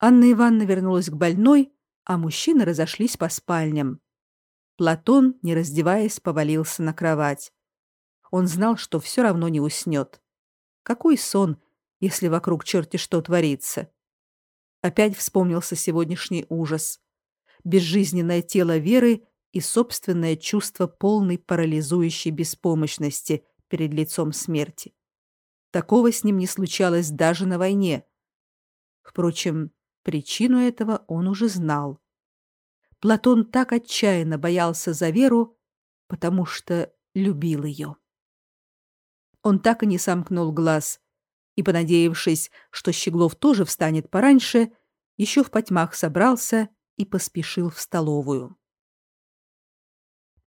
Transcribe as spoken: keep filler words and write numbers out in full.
Анна Ивановна вернулась к больной, а мужчины разошлись по спальням. Платон, не раздеваясь, повалился на кровать. Он знал, что все равно не уснет. Какой сон, если вокруг черти что творится? Опять вспомнился сегодняшний ужас. Безжизненное тело Веры и собственное чувство полной парализующей беспомощности перед лицом смерти. Такого с ним не случалось даже на войне. Впрочем, причину этого он уже знал. Платон так отчаянно боялся за Веру, потому что любил ее. Он так и не сомкнул глаз, и, понадеявшись, что Щеглов тоже встанет пораньше, еще в потьмах собрался и поспешил в столовую.